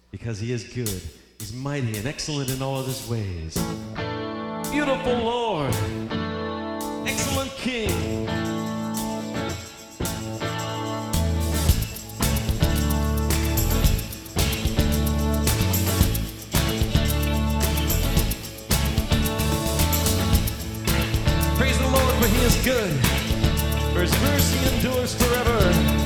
because he is good. He's mighty and excellent in all of his ways. Beautiful Lord, excellent King. Praise the Lord, for he is good, for his mercy endures forever.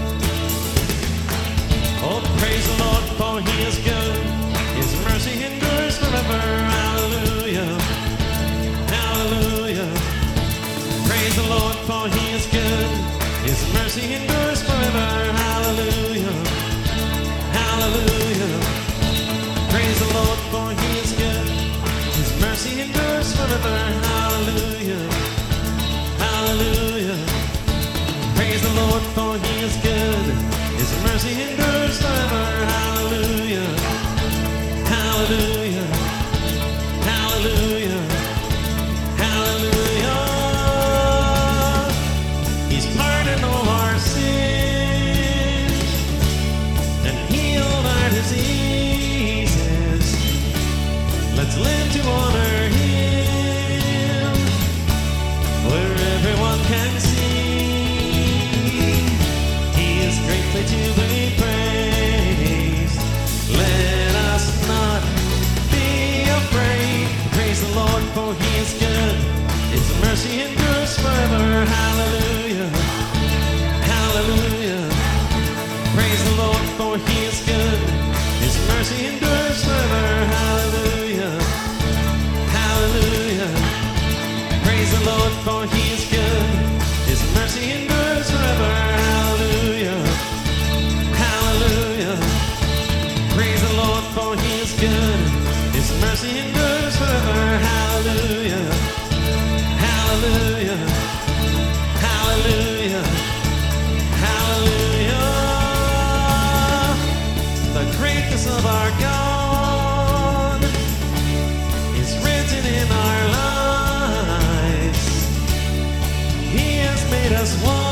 Oh, praise the Lord, for he is good, his mercy endures forever. Hallelujah, hallelujah. Praise the Lord, for he is good, his mercy endures forever. Hallelujah, hallelujah. Praise the Lord, for he is good, his mercy endures forever. Hallelujah, hallelujah. Praise the Lord, for he is good, his mercy endures forever. Hallelujah, hallelujah, hallelujah, hallelujah. He's pardoned all our sins and healed our diseases. Let's live to honor him where everyone can see. He is greatly to be praised. Let us not be afraid. Praise the Lord, for he is good, his mercy endures forever. Hallelujah, hallelujah. Praise the Lord, for he is good, his mercy endures forever. Hallelujah, hallelujah. Praise the Lord, for he is good, his mercy endures forever. Hallelujah, hallelujah. Praise the Lord, for he is good, his mercy endures forever. Hallelujah, hallelujah, hallelujah, hallelujah. The greatness of our God is written in our lives. He has made us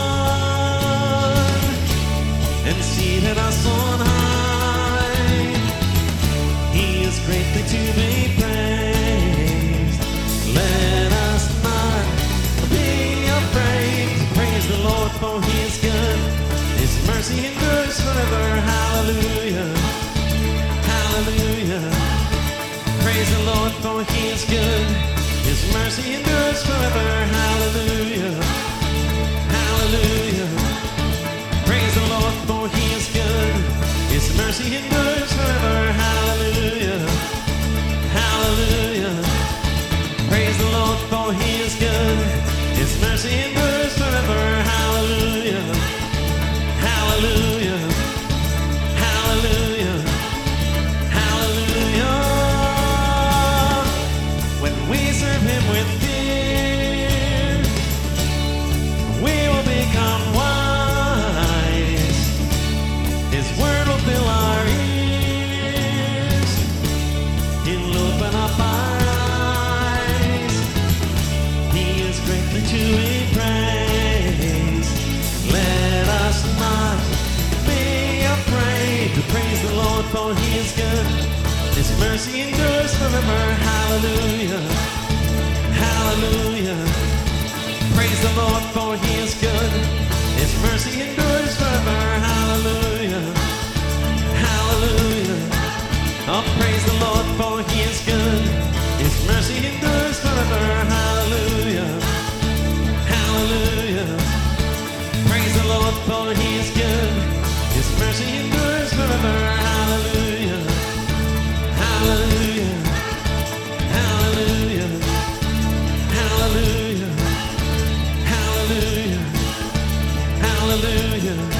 one and seated us on high. He is greatly to be praised. Let us not be afraid. Praise the Lord, for he is good, his mercy endures forever. Hallelujah, hallelujah. Praise the Lord, for he is good, his mercy endures forever. Hallelujah, hallelujah. Praise the Lord, for he is good, his mercy endures forever. Hallelujah, hallelujah. Praise the Lord, for he is good, his mercy endures forever. Hallelujah, hallelujah, hallelujah, hallelujah. When we serve him with fear, we will become wise. His word will fill our ears. He'll open up our eyes. He is greatly to be praised. Let us not be afraid to praise the Lord, for he is good, his mercy endures forever. Hallelujah, hallelujah. Praise the Lord, for he is good, his mercy endures forever. Hallelujah, hallelujah. Oh, praise the Lord, for he is good, his mercy endures forever. Hallelujah, hallelujah. Praise the Lord, for he is good, his mercy endures forever. Hallelujah, hallelujah, hallelujah, hallelujah, hallelujah, hallelujah.